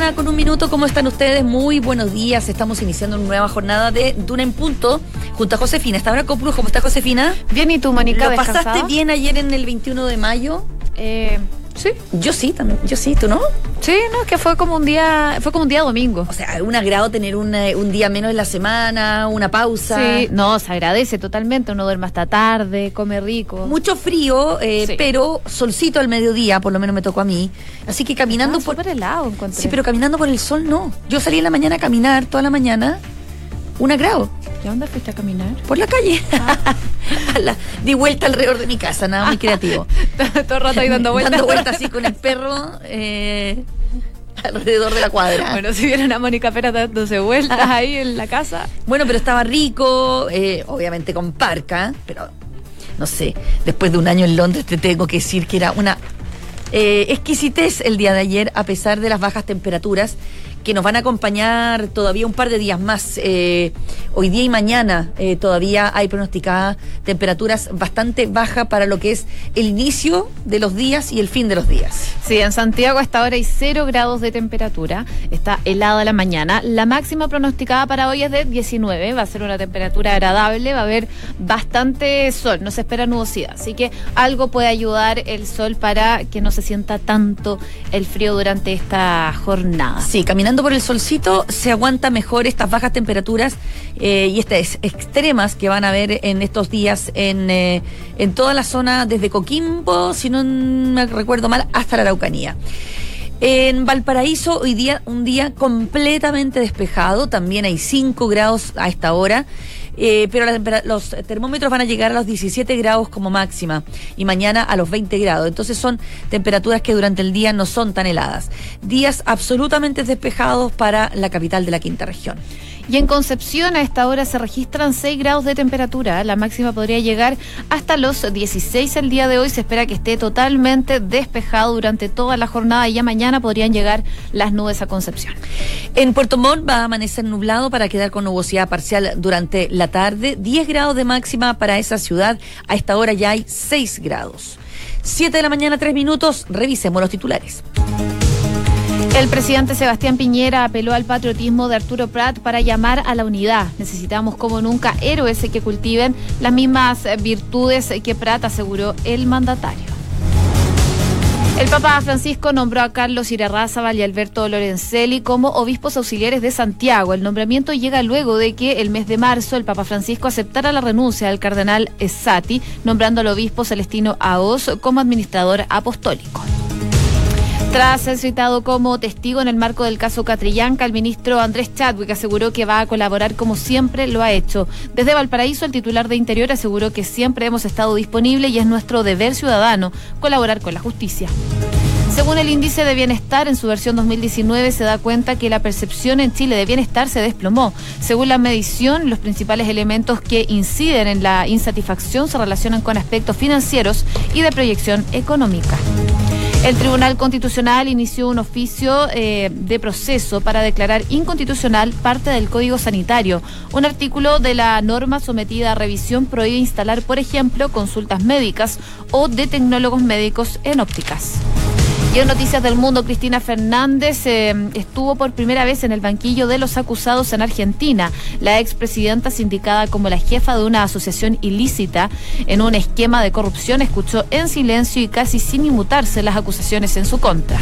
12:01. ¿Cómo están ustedes? Muy buenos días. Estamos iniciando una nueva jornada de Duna en Punto junto a Josefina. ¿Está ahora Coplus? ¿Cómo está Josefina? Bien, ¿y tú, Mónica? ¿Lo pasaste bien ayer en el 21 de mayo? Sí. Yo sí, también. Yo sí, ¿tú no? Sí, no, es que fue como un día domingo. O sea, un agrado tener un día menos en la semana, una pausa. Sí, no, se agradece totalmente. Uno duerme hasta tarde, come rico. Mucho frío, Sí. pero solcito al mediodía, por lo menos me tocó a mí. Así que caminando por... súper helado encontré. Sí, pero caminando por el sol no. Yo salí en la mañana a caminar, toda la mañana, 1 grado. ¿Y a dónde fuiste a caminar? Por la calle. Di vuelta alrededor de mi casa, nada muy creativo. Todo el rato ahí dando vueltas. Dando vueltas así con el perro alrededor de la cuadra. Bueno, si vieron a Mónica Pera dándose vueltas ahí en la casa. Bueno, pero estaba rico, obviamente con parca, pero no sé, después de un año en Londres te tengo que decir que era una exquisitez el día de ayer, a pesar de las bajas temperaturas que nos van a acompañar todavía un par de días más. Hoy día y mañana todavía hay pronosticadas temperaturas bastante bajas para lo que es el inicio de los días y el fin de los días. Sí, en Santiago hasta ahora hay 0 grados de temperatura, está helada la mañana. La máxima pronosticada para hoy es de 19, va a ser una temperatura agradable, va a haber bastante sol, no se espera nubosidad, así que algo puede ayudar el sol para que no se sienta tanto el frío durante esta jornada. Sí, caminando por el solcito se aguanta mejor estas bajas temperaturas y estas extremas que van a haber en estos días en toda la zona, desde Coquimbo, si no me recuerdo mal, hasta la Araucanía. En Valparaíso hoy día un día completamente despejado, también hay 5 grados a esta hora. Pero los termómetros van a llegar a los 17 grados como máxima y mañana a los 20 grados. Entonces son temperaturas que durante el día no son tan heladas. Días absolutamente despejados para la capital de la quinta región. Y en Concepción a esta hora se registran 6 grados de temperatura. La máxima podría llegar hasta los 16 el día de hoy. Se espera que esté totalmente despejado durante toda la jornada y ya mañana podrían llegar las nubes a Concepción. En Puerto Montt va a amanecer nublado para quedar con nubosidad parcial durante la tarde. 10 grados de máxima para esa ciudad. A esta hora ya hay 6 grados. 7 de la mañana, 3 minutos. Revisemos los titulares. El presidente Sebastián Piñera apeló al patriotismo de Arturo Prat para llamar a la unidad. Necesitamos como nunca héroes que cultiven las mismas virtudes que Prat, aseguró el mandatario. El Papa Francisco nombró a Carlos Irarrázaval y Alberto Lorenzelli como obispos auxiliares de Santiago. El nombramiento llega luego de que el mes de marzo el Papa Francisco aceptara la renuncia del cardenal Essati, nombrando al obispo Celestino Aoz como administrador apostólico. Tras ser citado como testigo en el marco del caso Catrillanca, el ministro Andrés Chadwick aseguró que va a colaborar como siempre lo ha hecho. Desde Valparaíso, el titular de Interior aseguró que siempre hemos estado disponibles y es nuestro deber ciudadano colaborar con la justicia. Según el índice de bienestar, en su versión 2019 se da cuenta que la percepción en Chile de bienestar se desplomó. Según la medición, los principales elementos que inciden en la insatisfacción se relacionan con aspectos financieros y de proyección económica. El Tribunal Constitucional inició un oficio de proceso para declarar inconstitucional parte del Código Sanitario. Un artículo de la norma sometida a revisión prohíbe instalar, por ejemplo, consultas médicas o de tecnólogos médicos en ópticas. Y en Noticias del Mundo, Cristina Fernández estuvo por primera vez en el banquillo de los acusados en Argentina. La expresidenta, sindicada como la jefa de una asociación ilícita en un esquema de corrupción, escuchó en silencio y casi sin inmutarse las acusaciones en su contra.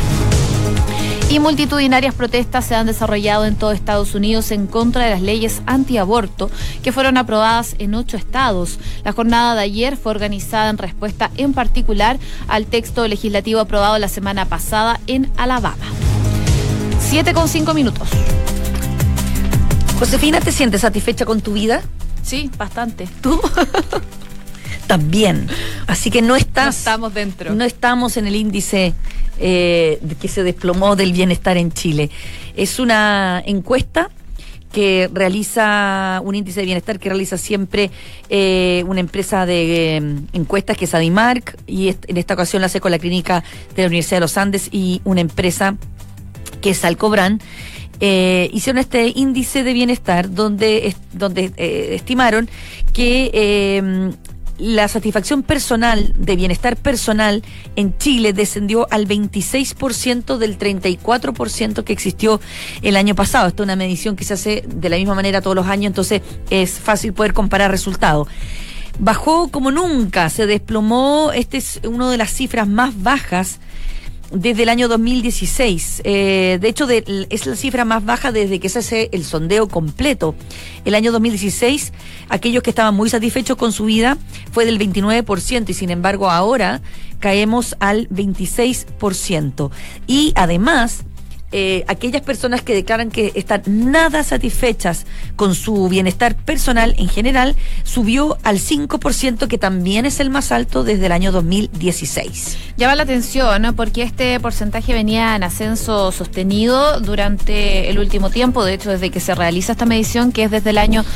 Y multitudinarias protestas se han desarrollado en todo Estados Unidos en contra de las leyes antiaborto que fueron aprobadas en 8 estados. La jornada de ayer fue organizada en respuesta en particular al texto legislativo aprobado la semana pasada en Alabama. 7:05. Josefina, ¿te sientes satisfecha con tu vida? Sí, bastante. ¿Tú? También. Así que no estamos dentro. No estamos en el índice que se desplomó del bienestar en Chile. Es una encuesta que realiza, un índice de bienestar que realiza siempre una empresa de encuestas que es Adimark, y en esta ocasión la hace con la clínica de la Universidad de los Andes y una empresa que es Alcobrán. Hicieron este índice de bienestar donde estimaron que la satisfacción personal, de bienestar personal en Chile descendió al 26% del 34% que existió el año pasado. Esta es una medición que se hace de la misma manera todos los años, entonces es fácil poder comparar resultados. Bajó como nunca, se desplomó, es una de las cifras más bajas desde el año 2016. De hecho, es la cifra más baja desde que se hace el sondeo completo. El año 2016, aquellos que estaban muy satisfechos con su vida fue del 29%, y sin embargo ahora caemos al 26%. Y además, aquellas personas que declaran que están nada satisfechas con su bienestar personal en general, subió al 5%, que también es el más alto desde el año 2016. Llama la atención, ¿no? Porque este porcentaje venía en ascenso sostenido durante el último tiempo, de hecho desde que se realiza esta medición, que es desde el año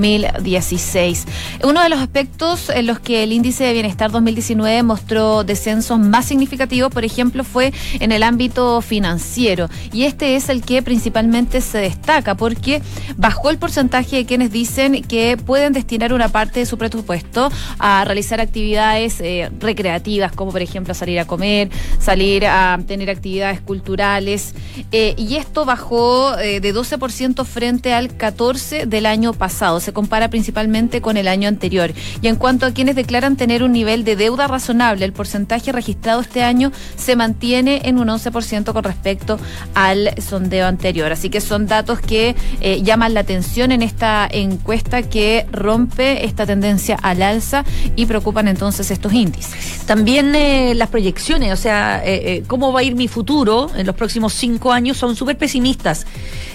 2016. Uno de los aspectos en los que el índice de bienestar 2019 mostró descensos más significativos, por ejemplo, fue en el ámbito financiero. Y este es el que principalmente se destaca, porque bajó el porcentaje de quienes dicen que pueden destinar una parte de su presupuesto a realizar actividades recreativas, como por ejemplo salir a comer, salir a tener actividades culturales, y esto bajó de 12% frente al 14% del año pasado. Se compara principalmente con el año anterior. Y en cuanto a quienes declaran tener un nivel de deuda razonable, el porcentaje registrado este año se mantiene en un 11% con respecto al sondeo anterior. Así que son datos que llaman la atención en esta encuesta, que rompe esta tendencia al alza y preocupan entonces estos índices. También las proyecciones, o sea, cómo va a ir mi futuro en los próximos 5 años, son súper pesimistas.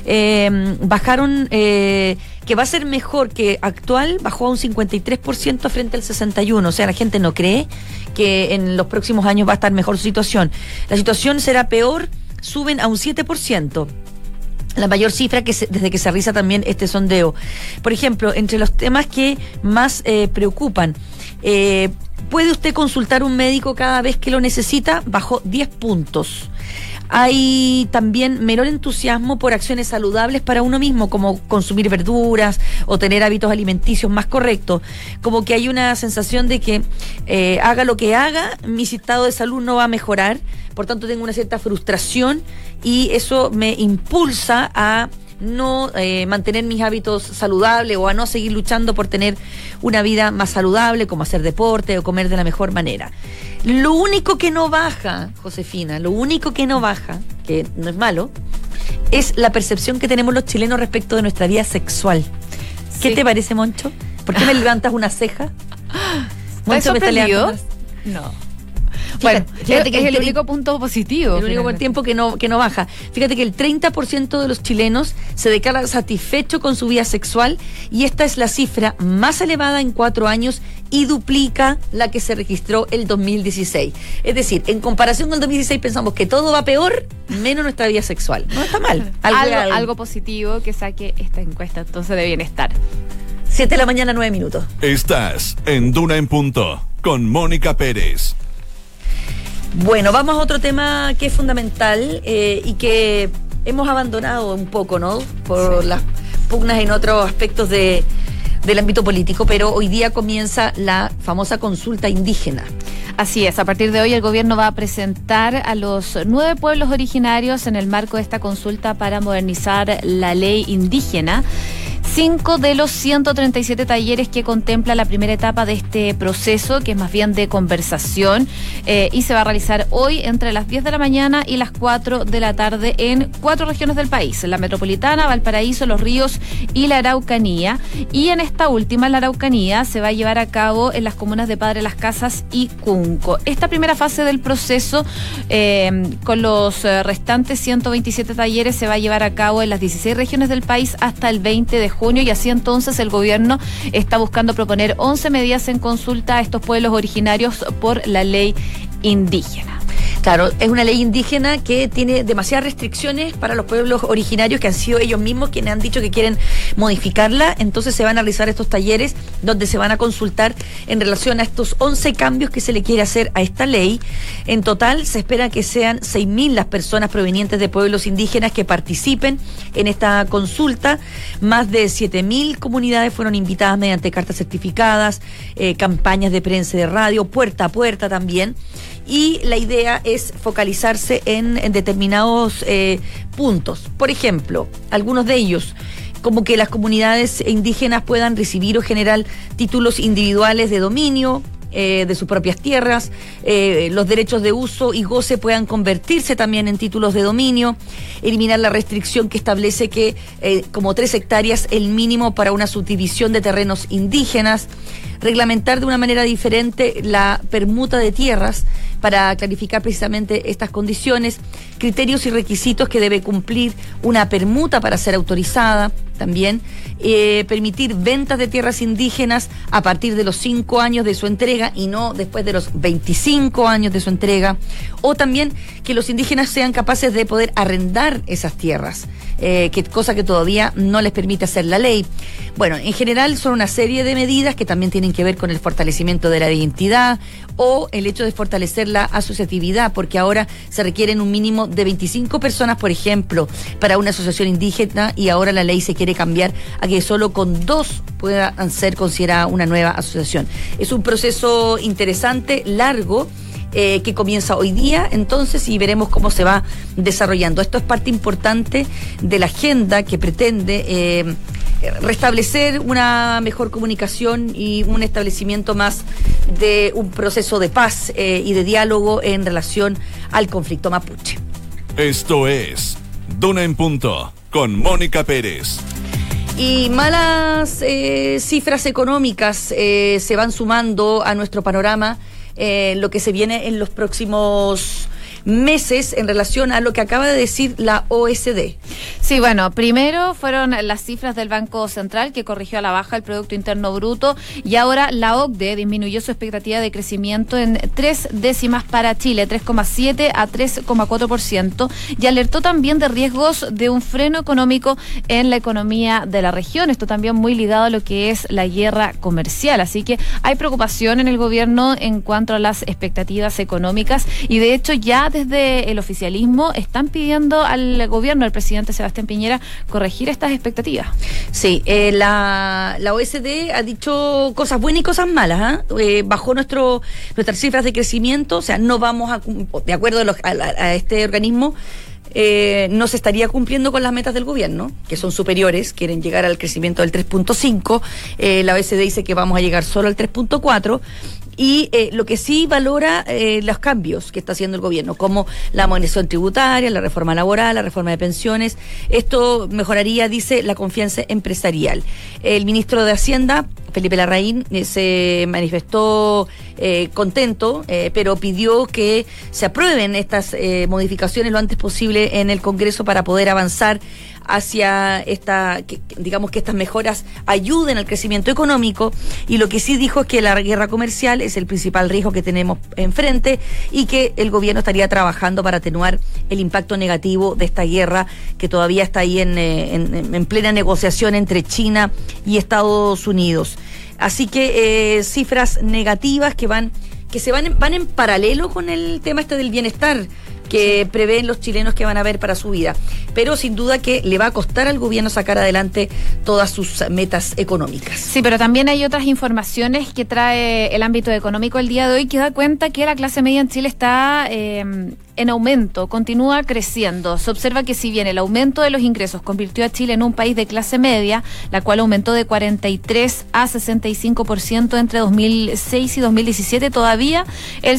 Bajaron, que va a ser mejor que actual, bajó a un 53% frente al 61%. O sea, la gente no cree que en los próximos años va a estar mejor su situación. La situación será peor, suben a un 7%. La mayor cifra desde que se realiza también este sondeo. Por ejemplo, entre los temas que más preocupan, ¿puede usted consultar un médico cada vez que lo necesita? Bajó 10 puntos. Hay también menor entusiasmo por acciones saludables para uno mismo, como consumir verduras o tener hábitos alimenticios más correctos. Como que hay una sensación de que haga lo que haga, mi estado de salud no va a mejorar, por tanto tengo una cierta frustración y eso me impulsa a no mantener mis hábitos saludables o a no seguir luchando por tener una vida más saludable, como hacer deporte o comer de la mejor manera. Lo único que no baja, Josefina, lo único que no baja, que no es malo, es la percepción que tenemos los chilenos respecto de nuestra vida sexual. ¿Qué te parece, Moncho? ¿Por qué me levantas una ceja? ¿Estás sorprendido? No. Bueno, fíjate que es el único punto positivo. El único tiempo que no baja. Fíjate que el 30% de los chilenos se declara satisfecho con su vida sexual, y esta es la cifra más elevada en 4 años y duplica la que se registró el 2016. Es decir, en comparación con el 2016 pensamos que todo va peor, menos nuestra vida sexual. No está mal. Algo positivo que saque esta encuesta entonces de bienestar. 7:09 a.m. Estás en Duna en Punto con Mónica Pérez. Bueno, vamos a otro tema que es fundamental y que hemos abandonado un poco, ¿no? Por las pugnas en otros aspectos del ámbito político, pero hoy día comienza la famosa consulta indígena. Así es, a partir de hoy el gobierno va a presentar a los 9 pueblos originarios en el marco de esta consulta para modernizar la ley indígena. 5 de los 137 talleres que contempla la primera etapa de este proceso, que es más bien de conversación, y se va a realizar hoy entre las 10 de la mañana y las 4 de la tarde en 4 regiones del país: la metropolitana, Valparaíso, Los Ríos y la Araucanía. Y en esta última, la Araucanía, se va a llevar a cabo en las comunas de Padre Las Casas y Cunco. Esta primera fase del proceso, con los restantes 127 talleres, se va a llevar a cabo en las 16 regiones del país hasta el 20 de junio, y así entonces el gobierno está buscando proponer 11 medidas en consulta a estos pueblos originarios por la ley indígena. Claro, es una ley indígena que tiene demasiadas restricciones para los pueblos originarios que han sido ellos mismos quienes han dicho que quieren modificarla. Entonces se van a realizar estos talleres donde se van a consultar en relación a estos 11 cambios que se le quiere hacer a esta ley. En total se espera que sean 6.000 las personas provenientes de pueblos indígenas que participen en esta consulta. Más de 7.000 comunidades fueron invitadas mediante cartas certificadas, campañas de prensa y de radio, puerta a puerta también. Y la idea es focalizarse en determinados puntos. Por ejemplo, algunos de ellos, como que las comunidades indígenas puedan recibir o generar títulos individuales de dominio de sus propias tierras, los derechos de uso y goce puedan convertirse también en títulos de dominio, eliminar la restricción que establece que como 3 hectáreas el mínimo para una subdivisión de terrenos indígenas, reglamentar de una manera diferente la permuta de tierras para clarificar precisamente estas condiciones, criterios y requisitos que debe cumplir una permuta para ser autorizada también, permitir ventas de tierras indígenas a partir de los 5 años de su entrega y no después de los 25 años de su entrega, o también que los indígenas sean capaces de poder arrendar esas tierras, cosa que todavía no les permite hacer la ley. Bueno, en general son una serie de medidas que también tienen que ver con el fortalecimiento de la identidad o el hecho de fortalecer la asociatividad, porque ahora se requieren un mínimo de 25 personas, por ejemplo, para una asociación indígena, y ahora la ley se quiere cambiar a que solo con 2 puedan ser considerada una nueva asociación. Es un proceso interesante, largo, que comienza hoy día, entonces, y veremos cómo se va desarrollando. Esto es parte importante de la agenda que pretende restablecer una mejor comunicación y un establecimiento más de un proceso de paz y de diálogo en relación al conflicto mapuche. Esto es Duna en Punto con Mónica Pérez. Y malas cifras económicas se van sumando a nuestro panorama, lo que se viene en los próximos meses en relación a lo que acaba de decir la OSD. Sí, bueno, primero fueron las cifras del Banco Central, que corrigió a la baja el Producto Interno Bruto, y ahora la OCDE disminuyó su expectativa de crecimiento en 3 décimas para Chile, 3,7 a 3,4%, y alertó también de riesgos de un freno económico en la economía de la región. Esto también muy ligado a lo que es la guerra comercial, así que hay preocupación en el gobierno en cuanto a las expectativas económicas, y de hecho ya desde el oficialismo están pidiendo al gobierno, al presidente Sebastián Piñera, corregir estas expectativas. Sí, la OSD ha dicho cosas buenas y cosas malas. Bajó nuestras cifras de crecimiento, o sea, no vamos a, de acuerdo a este organismo, no se estaría cumpliendo con las metas del gobierno, que son superiores, quieren llegar al crecimiento del 3.5, la OSD dice que vamos a llegar solo al 3.4, y lo que sí valora los cambios que está haciendo el gobierno, como la modernización tributaria, la reforma laboral, la reforma de pensiones. Esto mejoraría, dice, la confianza empresarial. El ministro de Hacienda, Felipe Larraín, se manifestó contento, pero pidió que se aprueben estas modificaciones lo antes posible en el Congreso para poder avanzar hacia digamos que estas mejoras ayuden al crecimiento económico. Y lo que sí dijo es que la guerra comercial es el principal riesgo que tenemos enfrente y que el gobierno estaría trabajando para atenuar el impacto negativo de esta guerra que todavía está ahí en plena negociación entre China y Estados Unidos. Así que cifras negativas que van en paralelo con el tema del bienestar que prevén los chilenos que van a ver para su vida. Pero sin duda que le va a costar al gobierno sacar adelante todas sus metas económicas. Sí, pero también hay otras informaciones que trae el ámbito económico el día de hoy que da cuenta que la clase media en Chile está en aumento, continúa creciendo. Se observa que si bien el aumento de los ingresos convirtió a Chile en un país de clase media, la cual aumentó de 43 a 65% entre 2006 y 2017, todavía el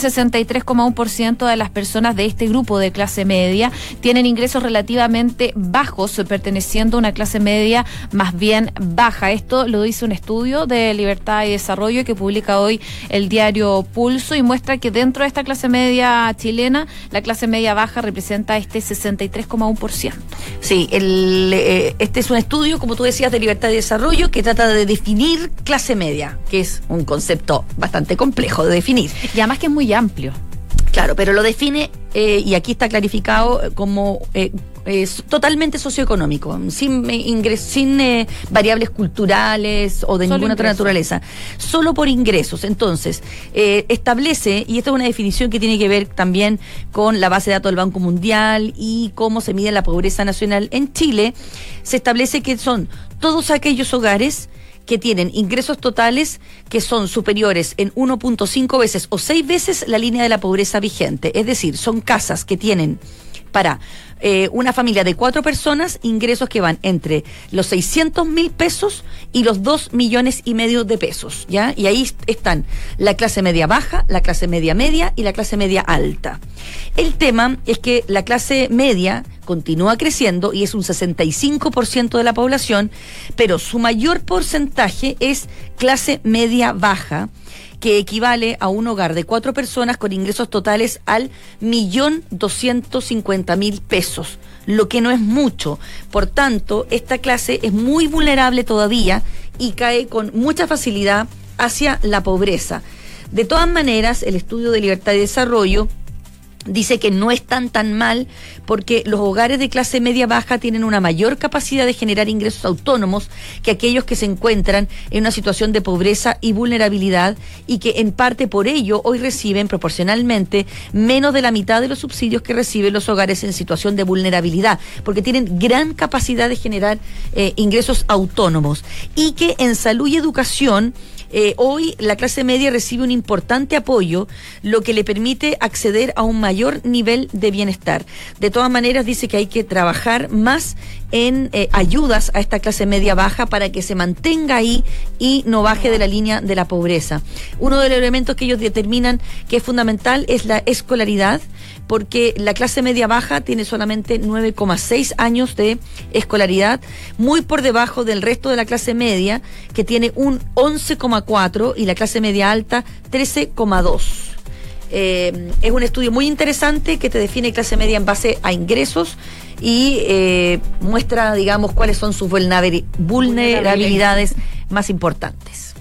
63,1% de las personas de este grupo de clase media tienen ingresos relativamente bajos, perteneciendo a una clase media más bien baja. Esto lo dice un estudio de Libertad y Desarrollo que publica hoy el diario Pulso y muestra que dentro de esta clase media chilena, la clase media baja representa este 63,1%. Sí, este es un estudio, como tú decías, de Libertad y Desarrollo que trata de definir clase media, que es un concepto bastante complejo de definir. Y además que es muy amplio. Claro, pero lo define, y aquí está clarificado, como es totalmente socioeconómico, sin variables culturales o de Solo ninguna otra ingresos. naturaleza, solo por ingresos. Entonces, establece, y esta es una definición que tiene que ver también con la base de datos del Banco Mundial y cómo se mide la pobreza nacional en Chile, se establece que son todos aquellos hogares que tienen ingresos totales que son superiores en 1.5 veces o 6 veces la línea de la pobreza vigente. Es decir, son casas que tienen para una familia de 4 personas ingresos que van entre los 600.000 pesos y los 2,5 millones de pesos, ¿ya? Y ahí están la clase media baja, la clase media media y la clase media alta. El tema es que la clase media continúa creciendo y es un 65% de la población, pero su mayor porcentaje es clase media baja, que equivale a un hogar de 4 personas con ingresos totales al 1.250.000 pesos, lo que no es mucho. Por tanto, esta clase es muy vulnerable todavía y cae con mucha facilidad hacia la pobreza. De todas maneras, el estudio de Libertad y Desarrollo dice que no están tan mal porque los hogares de clase media baja tienen una mayor capacidad de generar ingresos autónomos que aquellos que se encuentran en una situación de pobreza y vulnerabilidad, y que en parte por ello hoy reciben proporcionalmente menos de la mitad de los subsidios que reciben los hogares en situación de vulnerabilidad, porque tienen gran capacidad de generar ingresos autónomos, y que en salud y educación hoy la clase media recibe un importante apoyo, lo que le permite acceder a un mayor nivel de bienestar. De todas maneras, dice que hay que trabajar más en ayudas a esta clase media baja para que se mantenga ahí y no baje de la línea de la pobreza. Uno de los elementos que ellos determinan que es fundamental es la escolaridad, porque la clase media baja tiene solamente 9,6 años de escolaridad, muy por debajo del resto de la clase media, que tiene un 11,4, y la clase media alta 13,2. Es un estudio muy interesante que te define clase media en base a ingresos y muestra, digamos, cuáles son sus vulnerabilidades más importantes.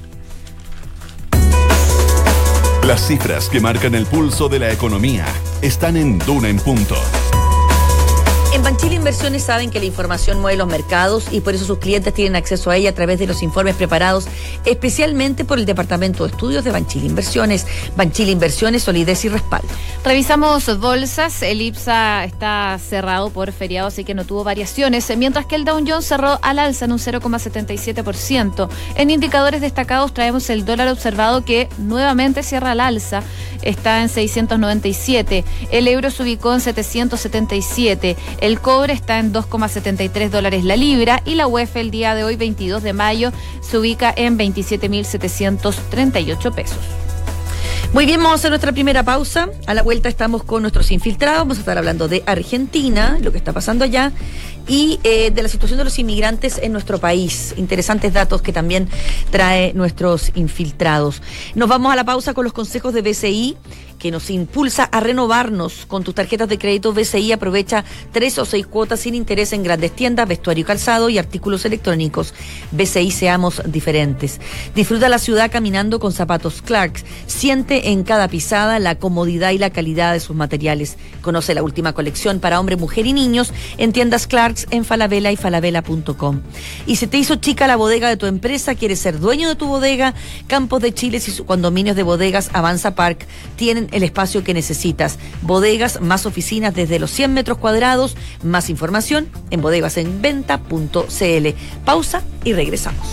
Las cifras que marcan el pulso de la economía están en Duna en Punto. En Banchile Inversiones saben que la información mueve los mercados y por eso sus clientes tienen acceso a ella a través de los informes preparados especialmente por el Departamento de Estudios de Banchile Inversiones. Banchile Inversiones, solidez y respaldo. Revisamos bolsas. El IPSA está cerrado por feriado, así que no tuvo variaciones, mientras que el Dow Jones cerró al alza en un 0,77%. En indicadores destacados traemos el dólar observado, que nuevamente cierra al alza, está en 697. El euro se ubicó en 777. El cobre está en $2,73 la libra, y la UEF el día de hoy, 22 de mayo, se ubica en 27.738 pesos. Muy bien, vamos a hacer nuestra primera pausa. A la vuelta estamos con nuestros infiltrados. Vamos a estar hablando de Argentina, lo que está pasando allá, y de la situación de los inmigrantes en nuestro país. Interesantes datos que también trae nuestros infiltrados. Nos vamos a la pausa con los consejos de BCI, que nos impulsa a renovarnos. Con tus tarjetas de crédito BCI aprovecha 3 o 6 cuotas sin interés en grandes tiendas, vestuario y calzado y artículos electrónicos. BCI, seamos diferentes. Disfruta la ciudad caminando con zapatos Clarks. Siente en cada pisada la comodidad y la calidad de sus materiales. Conoce la última colección para hombre, mujer y niños en tiendas Clarks, en Falabella y falabella.com. Y si te hizo chica la bodega de tu empresa, quieres ser dueño de tu bodega, Campos de Chile y sus condominios de bodegas Avanza Park tienen el espacio que necesitas. Bodegas más oficinas desde los 100 metros cuadrados. Más información en bodegasenventa.cl. Pausa y regresamos.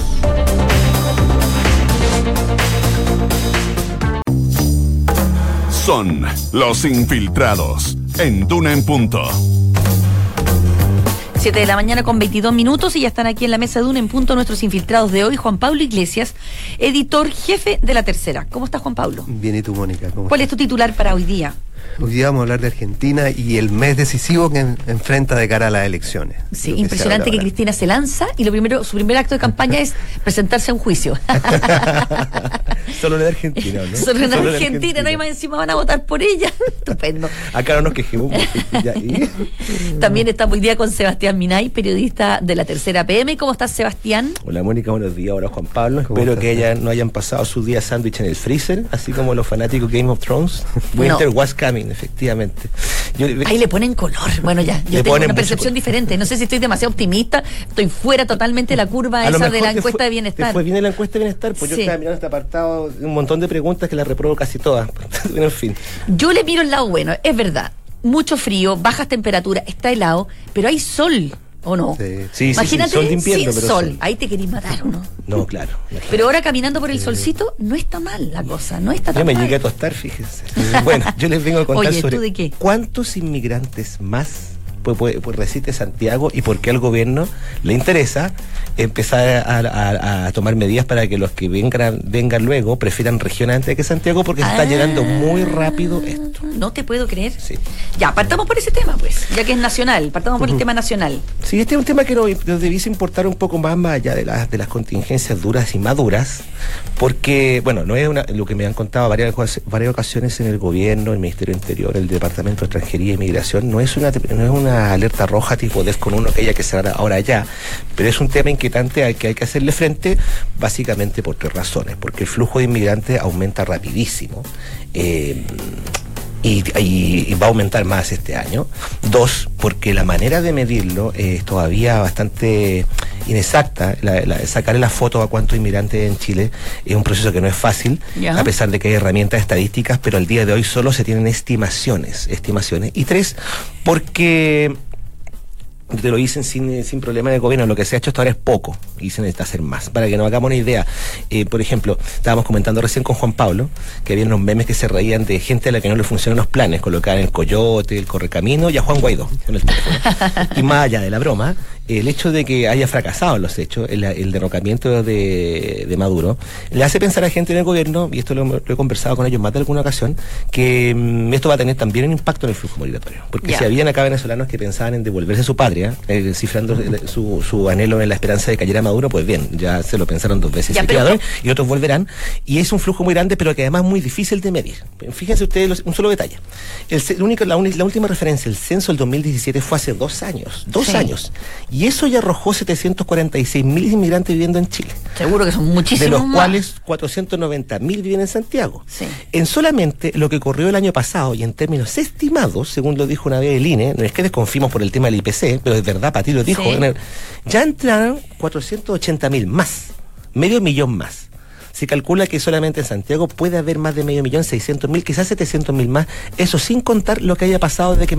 Son los infiltrados en Duna en Punto. 7 de la mañana con 22 minutos y ya están aquí en la mesa de Duna en Punto nuestros infiltrados de hoy. Juan Pablo Iglesias, editor jefe de La Tercera. ¿Cómo estás, Juan Pablo? Bien, ¿y tú, Mónica? ¿Cuál es tu titular para hoy día? Hoy día vamos a hablar de Argentina y el mes decisivo que enfrenta de cara a las elecciones. Sí, impresionante que Cristina se lanza y su primer acto de campaña es presentarse a un juicio. Solo en Argentina, ¿no? Solo en Argentina, no hay más, encima van a votar por ella. Estupendo. Acá no nos quejemos. También estamos hoy día con Sebastián Minay, periodista de La Tercera PM. ¿Cómo estás, Sebastián? Hola, Mónica, buenos días. Hola, Juan Pablo. Espero que no hayan pasado su día sándwich en el freezer, así como los fanáticos Game of Thrones. Winter was coming. Benjamín, efectivamente. Ahí le ponen color. Bueno, ya, yo tengo una percepción diferente. No sé si estoy demasiado optimista, estoy fuera totalmente de la curva esa de la encuesta de bienestar. Te fue bien en la encuesta de bienestar, pues sí. Yo estaba mirando este apartado, un montón de preguntas que las repruebo casi todas. En fin. Yo le miro el lado bueno, es verdad. Mucho frío, bajas temperaturas, está helado, pero hay sol. ¿O no? Sí. Imagínate, sol de invierno, sin pero sol. Ahí te querís matar, ¿o no? No, claro. Pero ahora caminando por el solcito, no está mal la cosa, no está tan mal. Yo me llegué a tostar, fíjense. Bueno, yo les vengo a contar Oye, sobre ¿tú de qué? cuántos inmigrantes más pues resiste Santiago y por qué al gobierno le interesa empezar a tomar medidas para que los que vengan luego prefieran regiones antes que Santiago, porque se está llegando muy rápido esto. No te puedo creer. Sí. Ya, partamos por ese tema, pues, ya que es nacional, partamos por el tema nacional. Sí, este es un tema que nos debiese importar un poco más allá de las contingencias duras y maduras, porque, bueno, no es lo que me han contado varias ocasiones en el gobierno, el Ministerio del Interior, el Departamento de Extranjería y Migración, no es una alerta roja tipo DEFCON 1 aquella que se hará ahora ya, pero es un tema inquietante al que hay que hacerle frente básicamente por 3 razones, porque el flujo de inmigrantes aumenta rapidísimo y va a aumentar más este año. 2, porque la manera de medirlo es todavía bastante inexacta. Sacarle la foto a cuántos inmigrantes en Chile es un proceso que no es fácil, a pesar de que hay herramientas estadísticas, pero al día de hoy solo se tienen estimaciones. Y 3, porque te lo dicen sin problema de gobierno, lo que se ha hecho hasta ahora es poco y se necesita hacer más. Para que nos hagamos una idea, por ejemplo, estábamos comentando recién con Juan Pablo que había unos memes que se reían de gente a la que no le funcionan los planes, colocaban el Coyote, el Correcamino y a Juan Guaidó en el teléfono. Y más allá de la broma, el hecho de que haya fracasado los hechos, el derrocamiento de Maduro, le hace pensar a gente en el gobierno, y esto lo he conversado con ellos más de alguna ocasión, que esto va a tener también un impacto en el flujo migratorio. Porque si habían acá venezolanos que pensaban en devolverse a su patria, cifrando su anhelo en la esperanza de que cayera Maduro, pues bien, ya se lo pensaron 2 veces, y otros volverán, y es un flujo muy grande, pero que además es muy difícil de medir. Fíjense ustedes un solo detalle. La última referencia, el censo del 2017 fue hace 2 años, 2 años, y eso ya arrojó 746.000 inmigrantes viviendo en Chile. Seguro que son muchísimos, de los cuales 490.000 viven en Santiago. Sí. En solamente lo que corrió el año pasado, y en términos estimados, según lo dijo una vez el INE, no es que desconfiemos por el tema del IPC, pero es verdad, Pati lo dijo, ya entraron 480.000 más, 500.000 más. Se calcula que solamente en Santiago puede haber más de 500.000, 600.000, quizás 700.000 más. Eso sin contar lo que haya pasado desde que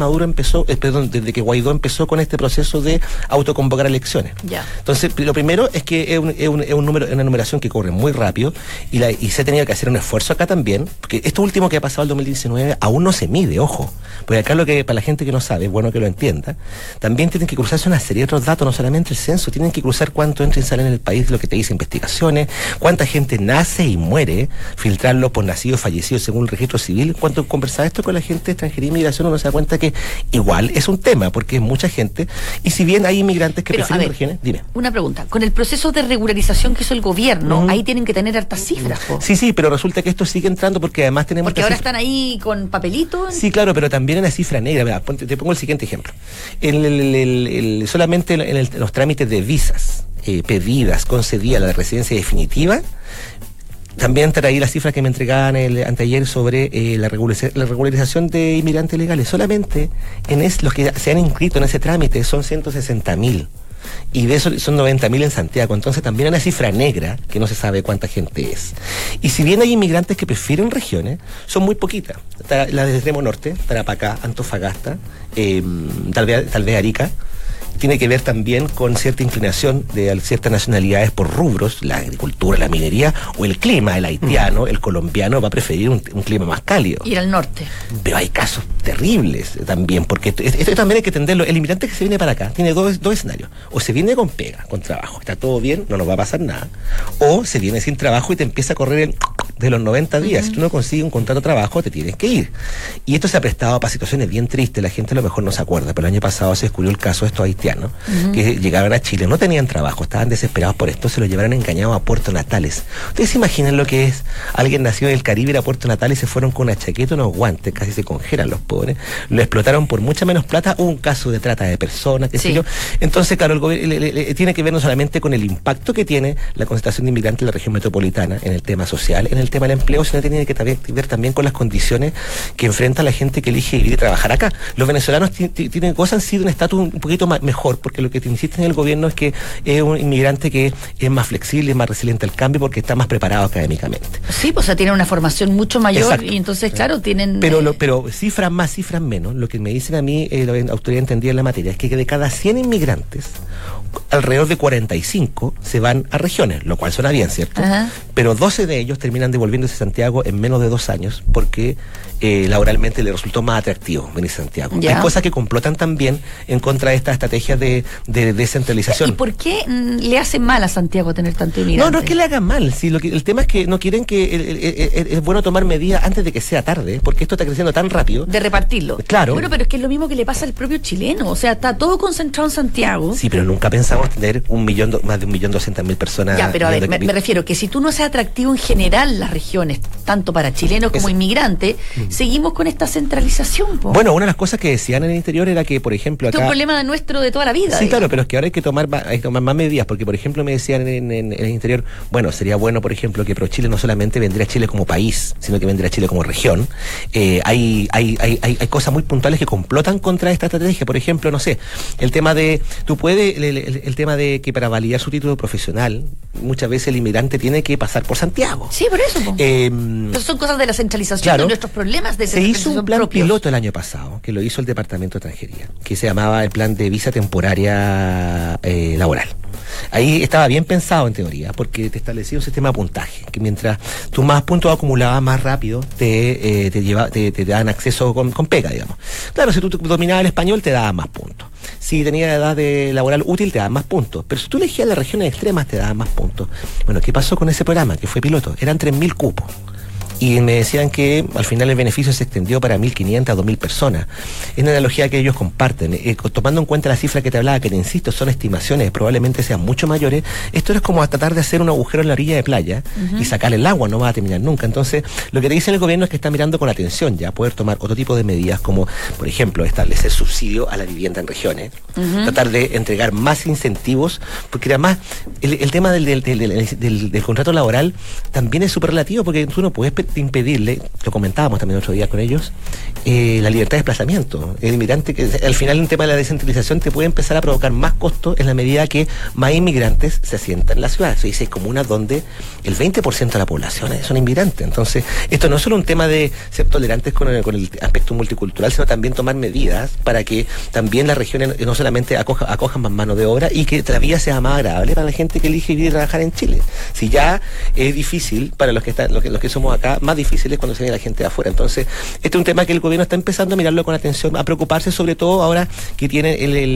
desde que Guaidó empezó con este proceso de autoconvocar elecciones. Entonces, lo primero es que es una numeración que corre muy rápido y se ha tenido que hacer un esfuerzo acá también, porque esto último que ha pasado el 2019 aún no se mide, ojo. Porque acá para la gente que no sabe, es bueno que lo entienda, también tienen que cruzarse una serie de otros datos, no solamente el censo, tienen que cruzar cuánto entra y sale en el país, lo que te dice investigaciones, cuánta gente nace y muere, filtrarlo por nacido y fallecido según el registro civil. Cuando conversaba esto con la gente de extranjería y migración, uno se da cuenta que igual es un tema, porque es mucha gente, y si bien hay inmigrantes que prefieren regiones, dime. Una pregunta, con el proceso de regularización que hizo el gobierno, ahí tienen que tener hartas cifras. Sí, pero resulta que esto sigue entrando porque además tenemos... Porque ahora están ahí con papelitos. Sí, claro, pero también en la cifra negra. Mira, te pongo el siguiente ejemplo. Solamente en los trámites de visas pedidas, concedidas, la residencia definitiva, también traí las cifras que me entregaban anteayer sobre la regularización de inmigrantes legales. Solamente los que se han inscrito en ese trámite son 160.000. Y de eso son 90.000 en Santiago. Entonces también hay una cifra negra que no se sabe cuánta gente es. Y si bien hay inmigrantes que prefieren regiones, son muy poquitas. Está la del extremo norte, Tarapacá, Antofagasta, tal vez Arica. Tiene que ver también con cierta inclinación de ciertas nacionalidades por rubros, la agricultura, la minería o el clima. El haitiano, el colombiano va a preferir un clima más cálido. Ir al norte. Pero hay casos terribles también, porque esto también hay que entenderlo. El inmigrante que se viene para acá tiene dos escenarios. O se viene con pega, con trabajo, está todo bien, no nos va a pasar nada. O se viene sin trabajo y te empieza a correr de los 90 días. Si tú no consigues un contrato de trabajo, te tienes que ir. Y esto se ha prestado para situaciones bien tristes. La gente a lo mejor no se acuerda, pero el año pasado se descubrió el caso de estos haitianos que llegaban a Chile, no tenían trabajo, estaban desesperados por esto, se lo llevaron engañados a Puerto Natales. ¿Ustedes se imaginan lo que es? Alguien nació en el Caribe, a Puerto Natales, se fueron con una chaqueta, unos guantes, casi se congelan los pobres, lo explotaron por mucha menos plata. Hubo un caso de trata de personas, qué sé yo. Entonces, claro, el gobierno tiene que ver no solamente con el impacto que tiene la concentración de inmigrantes en la región metropolitana, en el tema social, en el tema del empleo, sino tiene que ver también con las condiciones que enfrenta la gente que elige vivir y trabajar acá. Los venezolanos gozan sí de un estatus un poquito mejor, porque lo que te insiste en el gobierno es que es un inmigrante que es más flexible, es más resiliente al cambio, porque está más preparado académicamente. Sí, pues o sea, tienen una formación mucho mayor. Exacto. Y entonces, claro, tienen... Pero cifras más, cifras menos, lo que me dicen a mí, la autoridad entendida en la materia, es que de cada 100 inmigrantes, alrededor de 45 se van a regiones, lo cual suena bien, ¿cierto? Ajá. Pero 12 de ellos terminan devolviéndose a Santiago en menos de 2 años porque laboralmente les resultó más atractivo venir a Santiago. Ya. Hay cosas que complotan también en contra de esta estrategia de descentralización. ¿Y por qué le hace mal a Santiago tener tanto inmigrante? No es que le hagan mal, sí, el tema es que no quieren que es bueno tomar medidas antes de que sea tarde, porque esto está creciendo tan rápido. De repartirlo. Claro. Bueno, pero es que es lo mismo que le pasa al propio chileno. O sea, está todo concentrado en Santiago. Sí, pero nunca pensamos tener más de 1.200.000 personas. Ya, pero a ver, me refiero que si tú no seas atractivo en general las regiones, tanto para chilenos como inmigrantes, seguimos con esta centralización, po. Bueno, una de las cosas que decían en el interior era que, por ejemplo, acá... Este es un problema nuestro de toda la vida. Sí, digamos. claro, pero es que ahora hay que tomar más medidas, porque, por ejemplo, me decían en el interior, bueno, sería bueno, por ejemplo, que ProChile no solamente vendría a Chile como país, sino que vendría a Chile como región. Hay cosas muy puntuales que complotan contra esta estrategia. Por ejemplo, no sé, el tema de... el tema de que para validar su título profesional, muchas veces el inmigrante tiene que pasar por Santiago. Sí, por eso, po. Pero son cosas de la centralización, claro, de nuestros problemas de se hizo un plan propios. piloto el año pasado, que lo hizo el Departamento de Extranjería, que se llamaba el plan de visa temporaria laboral. Ahí estaba bien pensado en teoría, porque te establecía un sistema de puntaje, que mientras tú más puntos acumulabas, más rápido te daban acceso con pega, digamos. Claro, si tú dominabas el español, te daban más puntos. Si tenías edad de laboral útil, te daban más puntos. Pero si tú elegías las regiones extremas, te daban más puntos. Bueno, ¿qué pasó con ese programa? Que fue piloto. Eran 3.000 cupos. Y me decían que al final el beneficio se extendió para 1.500 a 2.000 personas. Es una analogía que ellos comparten. Tomando en cuenta la cifra que te hablaba, que te insisto, son estimaciones, probablemente sean mucho mayores. Esto es como tratar de hacer un agujero en la orilla de playa y sacar el agua, no va a terminar nunca. Entonces, lo que te dice el gobierno es que está mirando con atención ya poder tomar otro tipo de medidas, como, por ejemplo, establecer subsidio a la vivienda en regiones, tratar de entregar más incentivos, porque además el tema del contrato laboral también es súper relativo, porque tú no puedes impedirle, lo comentábamos también otro día con ellos, la libertad de desplazamiento. El inmigrante, que al final un tema de la descentralización te puede empezar a provocar más costos en la medida que más inmigrantes se asientan en la ciudad. Se dice comunas donde el 20% de la población son inmigrantes. Entonces, esto no es solo un tema de ser tolerantes con el aspecto multicultural, sino también tomar medidas para que también las regiones no solamente acojan más mano de obra y que la vida sea más agradable para la gente que elige vivir y trabajar en Chile. Si ya es difícil para los que somos acá, más difícil es cuando se viene la gente de afuera. Entonces, este es un tema que el gobierno está empezando a mirarlo con atención, a preocuparse sobre todo ahora que tiene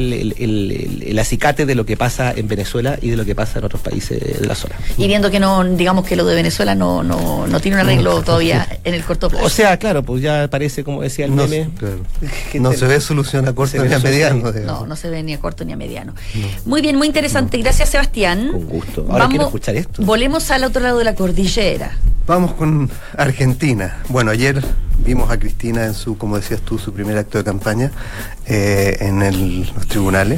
el acicate de lo que pasa en Venezuela y de lo que pasa en otros países de la zona. Y viendo que no, digamos que lo de Venezuela no tiene un arreglo todavía en el corto plazo. O sea, claro, pues ya parece, como decía el meme. Claro. No se ve solución a corto ni a mediano. No se ve ni a corto ni a mediano. Muy bien, muy interesante. Gracias, Sebastián. Con gusto. Ahora quiero escuchar esto. Volvemos al otro lado de la cordillera. Vamos con Argentina. Bueno, ayer vimos a Cristina en su, como decías tú, su primer acto de campaña en los tribunales.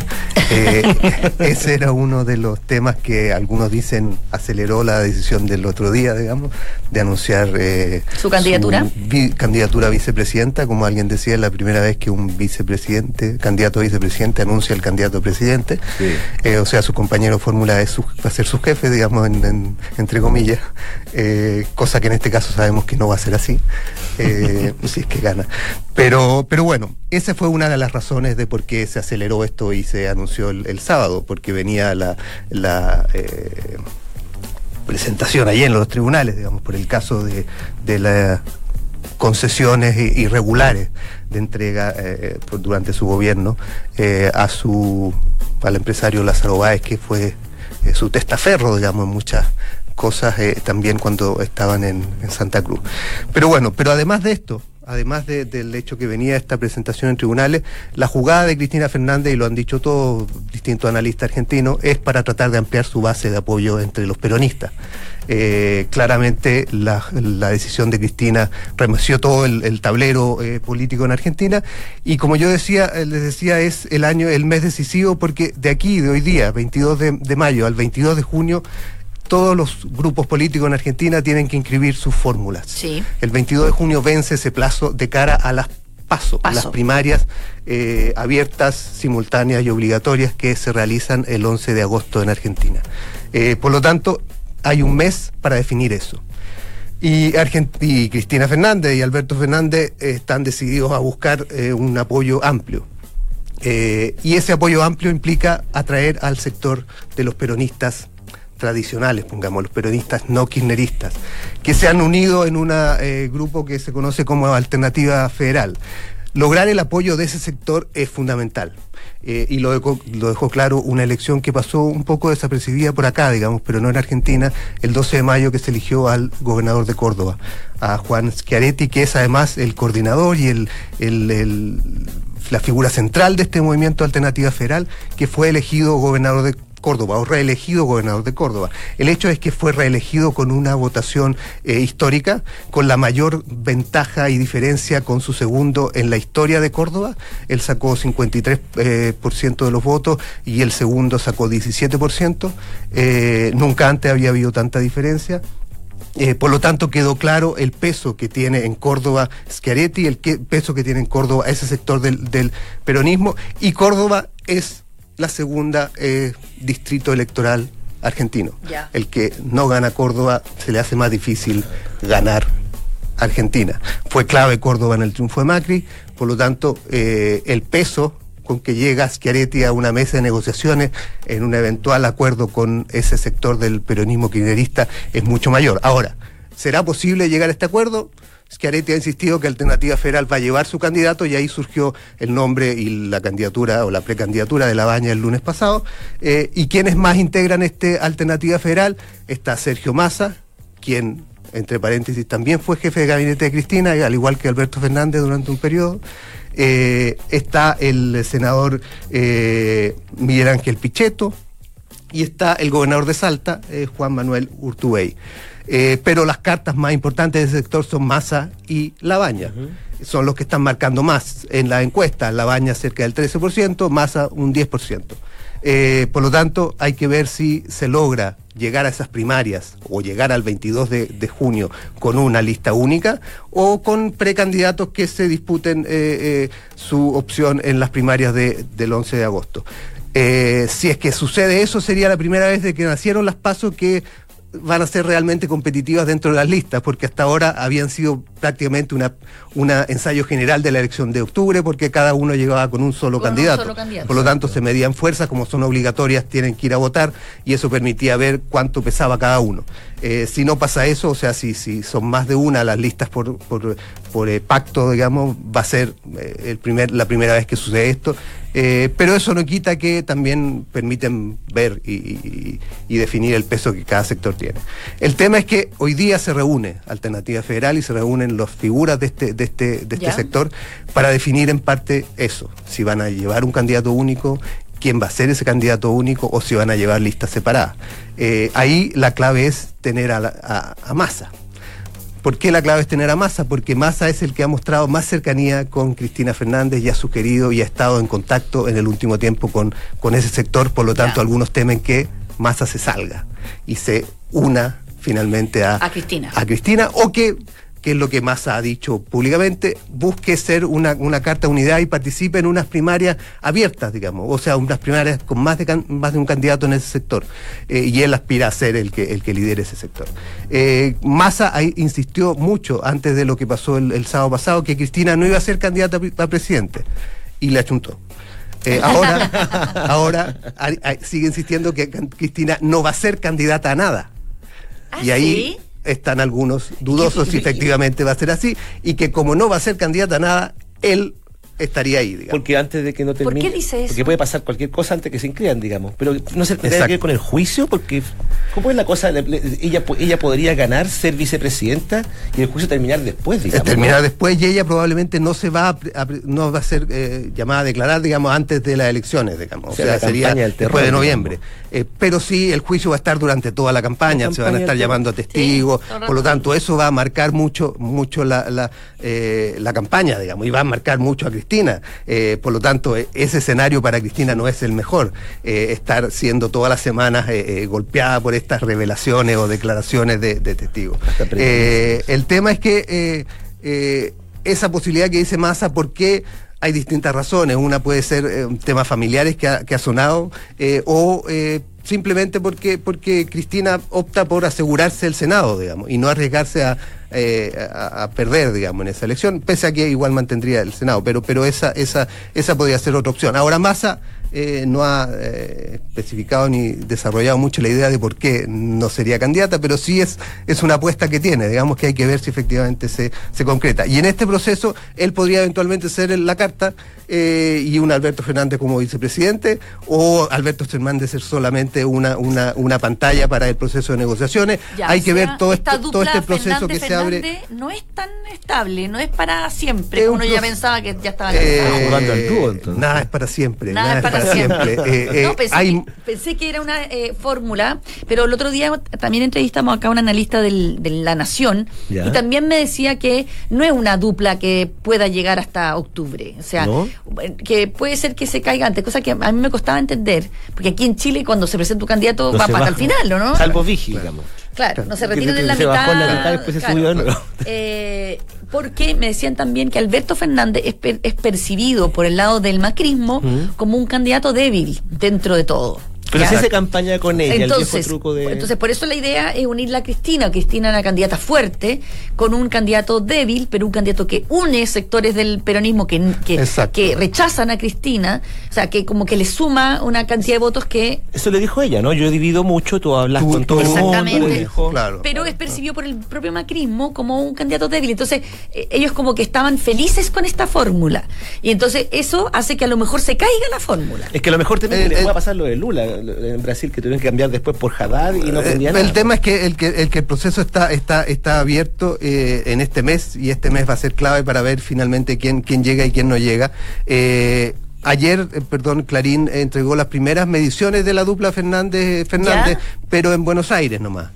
Ese era uno de los temas que algunos dicen aceleró la decisión del otro día, digamos, de anunciar su candidatura. Candidatura a vicepresidenta. Como alguien decía, es la primera vez que un candidato a vicepresidente anuncia al candidato a presidente. Sí. O sea, su compañero fórmula va a ser su jefe, digamos, entre comillas. Cosa que en este caso sabemos que no va a ser así, si es que gana. Pero bueno, esa fue una de las razones de por qué se aceleró esto y se anunció el sábado, porque venía la presentación allí en los tribunales, digamos, por el caso de las concesiones irregulares de entrega durante su gobierno al empresario Lázaro Báez, que fue su testaferro, digamos, en muchas cosas, también cuando estaban en Santa Cruz. Pero bueno, además de esto, además del hecho que venía esta presentación en tribunales, la jugada de Cristina Fernández, y lo han dicho todos distintos analistas argentinos, es para tratar de ampliar su base de apoyo entre los peronistas. Claramente la decisión de Cristina remeció todo el tablero político en Argentina, y como yo les decía, es el mes decisivo, porque de aquí, de hoy día, 22 de mayo al 22 de junio, todos los grupos políticos en Argentina tienen que inscribir sus fórmulas. Sí. El 22 de junio vence ese plazo de cara a las PASO. Las primarias abiertas, simultáneas y obligatorias que se realizan el 11 de agosto en Argentina. Por lo tanto, hay un mes para definir eso. Y Cristina Fernández y Alberto Fernández están decididos a buscar un apoyo amplio. Y ese apoyo amplio implica atraer al sector de los peronistas tradicionales, pongamos, los peronistas no kirchneristas, que se han unido en un grupo que se conoce como Alternativa Federal. Lograr el apoyo de ese sector es fundamental. Y lo dejó claro una elección que pasó un poco desapercibida por acá, digamos, pero no en Argentina, el 12 de mayo que se eligió al gobernador de Córdoba, a Juan Schiaretti, que es además el coordinador y la figura central de este movimiento Alternativa Federal, que fue elegido gobernador de Córdoba, o reelegido gobernador de Córdoba. El hecho es que fue reelegido con una votación histórica, con la mayor ventaja y diferencia con su segundo en la historia de Córdoba. Él sacó 53% de los votos y el segundo sacó 17%. Nunca antes había habido tanta diferencia. Por lo tanto, quedó claro el peso que tiene en Córdoba Schiaretti, peso que tiene en Córdoba ese sector del peronismo, y Córdoba es la segunda distrito electoral argentino. Ya. El que no gana Córdoba se le hace más difícil ganar Argentina. Fue clave Córdoba en el triunfo de Macri, por lo tanto, el peso con que llega Schiaretti a una mesa de negociaciones en un eventual acuerdo con ese sector del peronismo kirchnerista es mucho mayor. Ahora, ¿será posible llegar a este acuerdo? Schiaretti ha insistido que Alternativa Federal va a llevar su candidato y ahí surgió el nombre y la candidatura o la precandidatura de Labaña el lunes pasado. ¿Y quiénes más integran este Alternativa Federal? Está Sergio Massa, quien, entre paréntesis, también fue jefe de gabinete de Cristina, al igual que Alberto Fernández durante un periodo. Está el senador Miguel Ángel Pichetto y está el gobernador de Salta, Juan Manuel Urtubey. Pero las cartas más importantes de ese sector son Massa y Labaña. Son los que están marcando más en la encuesta. Labaña cerca del 13%, Massa un 10%. Por lo tanto, hay que ver si se logra llegar a esas primarias o llegar al 22 de junio con una lista única o con precandidatos que se disputen su opción en las primarias del 11 de agosto. Si es que sucede eso, sería la primera vez de que nacieron las PASO que van a ser realmente competitivas dentro de las listas, porque hasta ahora habían sido prácticamente un ensayo general de la elección de octubre, porque cada uno llegaba con un solo candidato. Por lo tanto, se medían fuerzas, como son obligatorias, tienen que ir a votar, y eso permitía ver cuánto pesaba cada uno. Si no pasa eso, o sea, si son más de una las listas por pacto, digamos, va a ser la primera vez que sucede esto. Pero eso no quita que también permiten ver y definir el peso que cada sector tiene. El tema es que hoy día se reúne Alternativa Federal y se reúnen las figuras de este sector para definir en parte eso, si van a llevar un candidato único, quién va a ser ese candidato único o si van a llevar listas separadas. Ahí la clave es tener a Massa. ¿Por qué la clave es tener a Massa? Porque Massa es el que ha mostrado más cercanía con Cristina Fernández y ha sugerido y ha estado en contacto en el último tiempo con ese sector, por lo tanto algunos temen que Massa se salga y se una finalmente a Cristina, o que es lo que Massa ha dicho públicamente, busque ser una carta de unidad y participe en unas primarias abiertas, digamos, o sea, unas primarias con más de un candidato en ese sector, y él aspira a ser el que lidere ese sector. Massa insistió mucho antes de lo que pasó el sábado pasado, que Cristina no iba a ser candidata a presidente, y le achuntó. Ahora sigue insistiendo que Cristina no va a ser candidata a nada. Y ahí están algunos dudosos si efectivamente va a ser así, y que como no va a ser candidata a nada, él estaría ahí, digamos. Porque antes de que no termine... ¿Por qué dice eso? Porque puede pasar cualquier cosa antes que se inscriban, digamos. Pero no se tiene que ver con el juicio, porque ¿cómo es la cosa? Ella podría ganar, ser vicepresidenta y el juicio terminar después, digamos. Terminar después, y ella probablemente no va a ser llamada a declarar, digamos, antes de las elecciones, digamos. O sea sería después de noviembre. Pero sí, el juicio va a estar durante toda la campaña, se van a estar llamando a testigos, por lo tanto eso va a marcar mucho la campaña, digamos, y va a marcar mucho a Cristina. Por lo tanto, ese escenario para Cristina no es el mejor, estar siendo todas las semanas golpeada por supuestas revelaciones o declaraciones de testigos. El tema es que esa posibilidad que dice Massa, ¿por qué? Hay distintas razones. Una puede ser temas familiares que ha sonado, o simplemente porque Cristina opta por asegurarse el Senado, digamos, y no arriesgarse a perder, digamos, en esa elección, pese a que igual mantendría el Senado, pero esa podría ser otra opción. Ahora Massa no ha especificado ni desarrollado mucho la idea de por qué no sería candidata, pero sí es una apuesta que tiene, digamos que hay que ver si efectivamente se concreta. Y en este proceso él podría eventualmente ser la carta, y un Alberto Fernández como vicepresidente, o Alberto Fernández ser solamente una pantalla para el proceso de negociaciones. Ya, hay que ver todo este Fernández proceso que se abre. No es tan estable, no es para siempre. Uno ya pensaba que ya estaba jugando al dúo, entonces. Nada es para siempre. Nada es para siempre. No, pensé que era una fórmula, pero el otro día también entrevistamos acá a un analista de La Nación, y también me decía que no es una dupla que pueda llegar hasta octubre. O sea, ¿no? Que puede ser que se caiga antes, cosa que a mí me costaba entender, porque aquí en Chile cuando se presenta un candidato va hasta el final, ¿no? Salvo Vigi, digamos. Claro, no se retiran en la mitad. Bajó en la mitad y después se subió de nuevo. Porque me decían también que Alberto Fernández es percibido por el lado del macrismo como un candidato débil dentro de todo. Pero se hace campaña con ella, entonces, el viejo truco de... Entonces, por eso la idea es unirla a Cristina. Cristina es una candidata fuerte, con un candidato débil, pero un candidato que une sectores del peronismo que rechazan a Cristina, o sea, que como que le suma una cantidad de votos que... Eso le dijo ella, ¿no? Yo he dividido mucho, tú hablas con todo el mundo. Exactamente, claro, pero es percibido por el propio macrismo como un candidato débil. Entonces, ellos como que estaban felices con esta fórmula. Y entonces, eso hace que a lo mejor se caiga la fórmula. Es que a lo mejor también le pueda pasar lo de Lula en Brasil, que tuvieron que cambiar después por Haddad y no aprendía nada. El tema es que el proceso está abierto en este mes, y este mes va a ser clave para ver finalmente quién llega y quién no llega. Ayer, Clarín entregó las primeras mediciones de la dupla Fernández, pero en Buenos Aires nomás.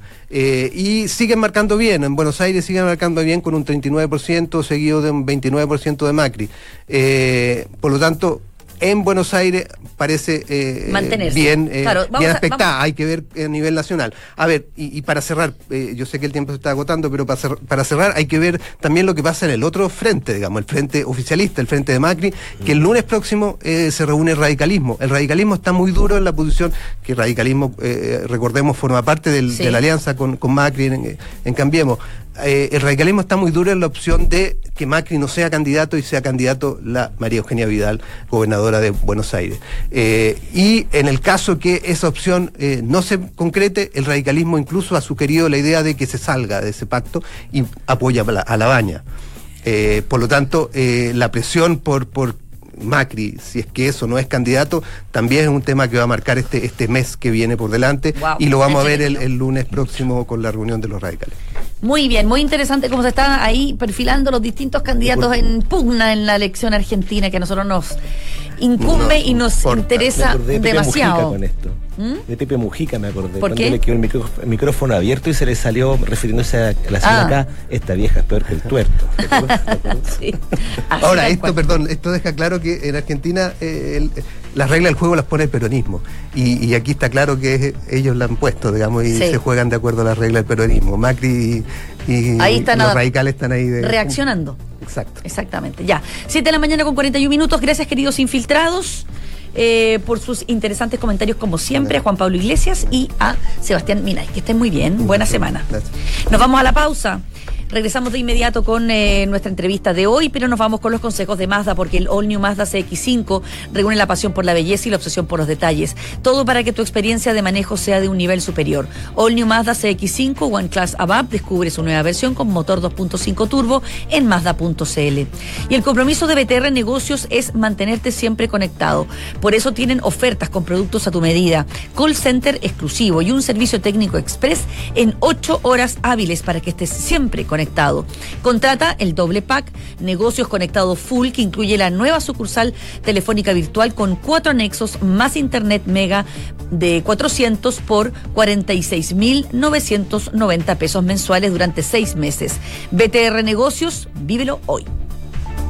Y siguen marcando bien, en Buenos Aires siguen marcando bien con un 39%, seguido de un 29% de Macri. Por lo tanto, en Buenos Aires parece mantenerse bien aspectada. Hay que ver a nivel nacional. A ver, y para cerrar, yo sé que el tiempo se está agotando, pero para cerrar hay que ver también lo que pasa en el otro frente, digamos, el frente oficialista, el frente de Macri, que el lunes próximo se reúne el radicalismo. El radicalismo está muy duro en la posición, que el radicalismo, recordemos, forma parte de la alianza con Macri en Cambiemos. El radicalismo está muy duro en la opción de que Macri no sea candidato y sea candidato la María Eugenia Vidal, gobernadora de Buenos Aires. Y en el caso que esa opción no se concrete, el radicalismo incluso ha sugerido la idea de que se salga de ese pacto y apoya a Labaña. Por lo tanto, la presión por Macri, si es que eso no es candidato, también es un tema que va a marcar este mes que viene por delante, y lo vamos a ver el lunes próximo con la reunión de los radicales. Muy bien, muy interesante cómo se están ahí perfilando los distintos candidatos en pugna en la elección argentina, que a nosotros nos incumbe y nos interesa demasiado. Con esto. De Pepe Mujica me acordé. ¿Por qué? Cuando le quedó el micrófono abierto y se le salió, refiriéndose a la zona acá, esta vieja es peor que el tuerto. Sí. Ahora, esto deja claro que en Argentina las reglas del juego las pone el peronismo, y aquí está claro que ellos la han puesto, digamos, y se juegan de acuerdo a las reglas del peronismo. Macri y ahí están los radicales están ahí reaccionando. Exacto. Exactamente. Ya, 7:00 con 41 minutos. Gracias, queridos infiltrados, por sus interesantes comentarios, como siempre, a Juan Pablo Iglesias y a Sebastián Minay. Que estén muy bien. Buena semana. Gracias. Nos vamos a la pausa. Regresamos de inmediato con nuestra entrevista de hoy, pero nos vamos con los consejos de Mazda, porque el All New Mazda CX-5 reúne la pasión por la belleza y la obsesión por los detalles. Todo para que tu experiencia de manejo sea de un nivel superior. All New Mazda CX-5 One Class Above, descubre su nueva versión con motor 2.5 turbo en Mazda.cl. Y el compromiso de BTR Negocios es mantenerte siempre conectado. Por eso tienen ofertas con productos a tu medida, call center exclusivo y un servicio técnico express en 8 horas hábiles para que estés siempre conectado. Contrata el doble pack Negocios Conectado Full, que incluye la nueva sucursal telefónica virtual con 4 anexos más internet mega de 400 por 46.990 pesos mensuales durante 6 meses. BTR Negocios, vívelo hoy.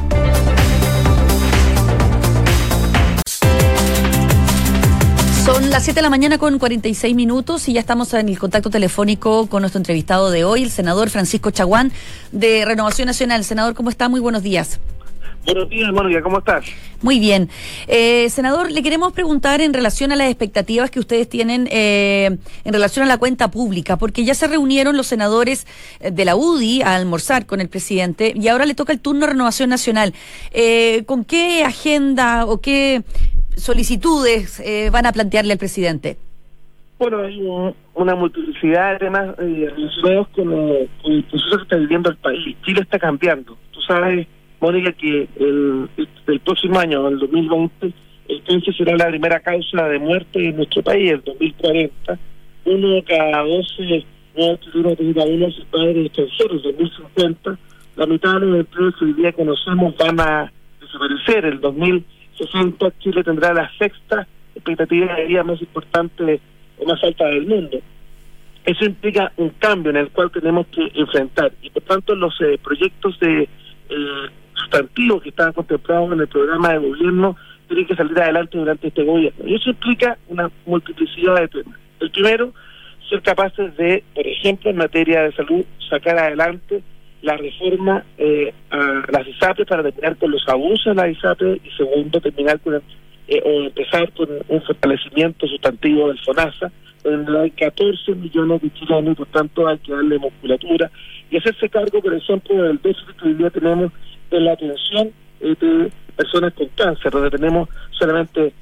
Son las Las 7 de la mañana con 46 minutos y ya estamos en el contacto telefónico con nuestro entrevistado de hoy, el senador Francisco Chaguán de Renovación Nacional. Senador, ¿cómo está? Muy buenos días. Buenos días, Mónica, ¿cómo estás? Muy bien. Senador, le queremos preguntar en relación a las expectativas que ustedes tienen en relación a la cuenta pública, porque ya se reunieron los senadores de la UDI a almorzar con el presidente y ahora le toca el turno a Renovación Nacional. ¿Con qué agenda o qué solicitudes van a plantearle al presidente? Bueno, hay una multiplicidad de temas relacionados con el proceso que está viviendo el país. Chile está cambiando. Tú sabes, Mónica, que el próximo año, el 2020, el cáncer será la primera causa de muerte en nuestro país. El 2040, 1 de cada 12 nuevos chilenos tendrá uno de sus padres extranjeros. En 2050, la mitad de los empleos que hoy día conocemos van a desaparecer. El 2060, Chile tendrá la sexta expectativa de vida más importante o más alta del mundo. Eso implica un cambio en el cual tenemos que enfrentar, y por tanto los proyectos de sustantivos que estaban contemplados en el programa de gobierno tienen que salir adelante durante este gobierno, y eso implica una multiplicidad de temas. El primero, ser capaces de, por ejemplo, en materia de salud, sacar adelante la reforma a las ISAPRES para terminar con los abusos de las ISAPRES, y segundo, terminar con o empezar con un fortalecimiento sustantivo del FONASA, donde hay 14 millones de chilenos y por tanto hay que darle musculatura y hacerse cargo, por ejemplo, del déficit que hoy día tenemos en la atención de personas con cáncer, donde tenemos solamente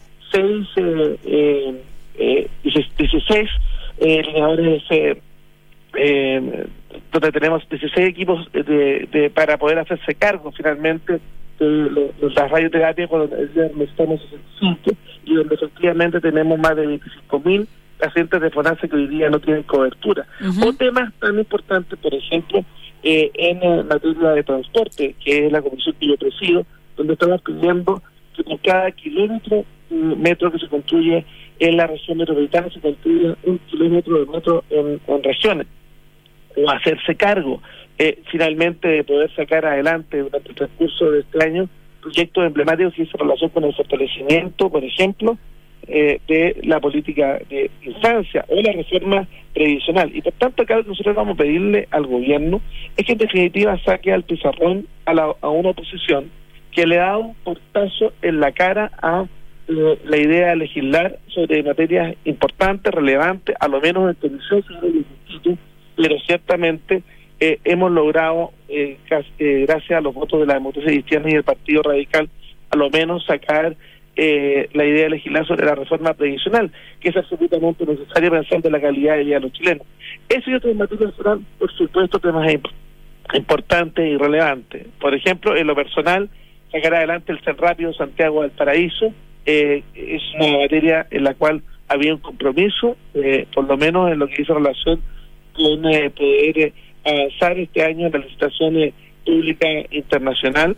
16 lineadores, donde tenemos 16 equipos para poder hacerse cargo finalmente de las radioterapias cuando necesitamos 65, y donde efectivamente tenemos más de 25.000 pacientes de FONASA que hoy día no tienen cobertura. O temas tan importantes, por ejemplo, en materia de transporte, que es la comisión que yo presido, donde estamos pidiendo que por cada metro que se construye en la región metropolitana se construya 1 kilómetro de metro en regiones, o hacerse cargo finalmente de poder sacar adelante durante el transcurso de este año proyectos emblemáticos que hizo relación con el fortalecimiento, por ejemplo, de la política de infancia o la reforma previsional. Y por tanto acá nosotros vamos a pedirle al gobierno es que en definitiva saque al pizarrón a una oposición que le da un portazo en la cara a la idea de legislar sobre materias importantes, relevantes, a lo menos en comisión, pero ciertamente hemos logrado, gracias a los votos de la democracia cristiana y del Partido Radical, a lo menos sacar la idea de legislar sobre la reforma previsional, que es absolutamente necesaria pensando en la calidad de vida de los chilenos. Ese y otros materias serán, por supuesto, temas importantes y relevantes. Por ejemplo, en lo personal, sacar adelante el Tren Rápido Santiago-Valparaíso, es una materia en la cual había un compromiso, por lo menos en lo que hizo relación con poder avanzar este año en la licitación pública internacional,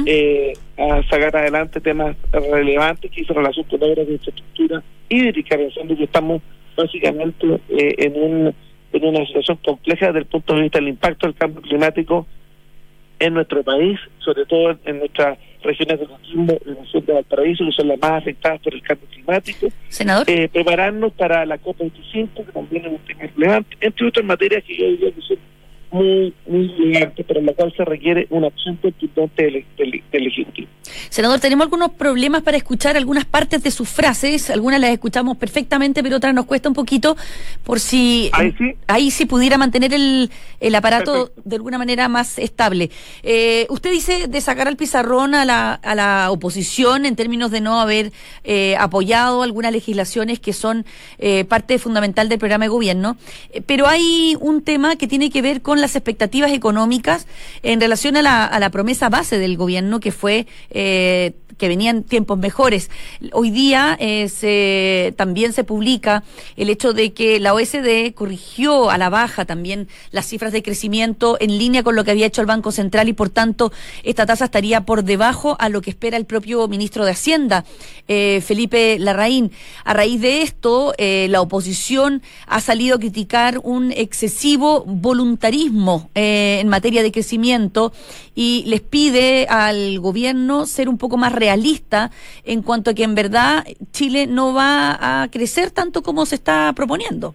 a sacar adelante temas relevantes que hizo relación con obras de infraestructura hídrica, pensando que estamos básicamente en una situación compleja desde el punto de vista del impacto del cambio climático en nuestro país, sobre todo en nuestras regiones de Coquimbo y la región de Valparaíso, que son las más afectadas por el cambio climático. Senador. Prepararnos para la COP25, que también es un tema relevante, entre otras materias que yo diría que son muy relevantes, pero en la cual se requiere una acción contundente del Ejecutivo. Senador, tenemos algunos problemas para escuchar algunas partes de sus frases, algunas las escuchamos perfectamente, pero otras nos cuesta un poquito, por si ahí sí pudiera mantener el aparato perfecto, de alguna manera más estable. Usted dice de sacar al pizarrón a la oposición en términos de no haber apoyado algunas legislaciones que son parte fundamental del programa de gobierno, pero hay un tema que tiene que ver con las expectativas económicas en relación a la promesa base del gobierno, que fue que venían tiempos mejores. Hoy día también se publica el hecho de que la OSD corrigió a la baja también las cifras de crecimiento en línea con lo que había hecho el Banco Central, y por tanto esta tasa estaría por debajo a lo que espera el propio ministro de Hacienda, Felipe Larraín. A raíz de esto, la oposición ha salido a criticar un excesivo voluntarismo en materia de crecimiento y les pide al gobierno ser un poco más real realista en cuanto a que en verdad Chile no va a crecer tanto como se está proponiendo?